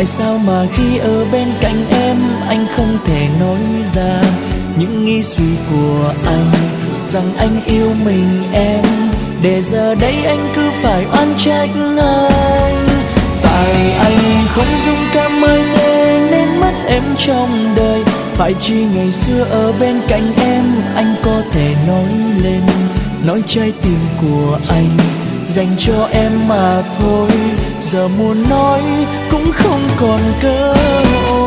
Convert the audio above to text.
Tại sao mà khi ở bên cạnh em anh không thể nói ra những nghĩ suy của anh, rằng anh yêu mình em, để giờ đây anh cứ phải oan trách anh. Tại anh không dũng cảm mới thế nên mất em trong đời. Phải chi ngày xưa ở bên cạnh em anh có thể nói lên, nói trái tim của anh dành cho em mà thôi. Giờ muốn nói cũng không còn cơ hội.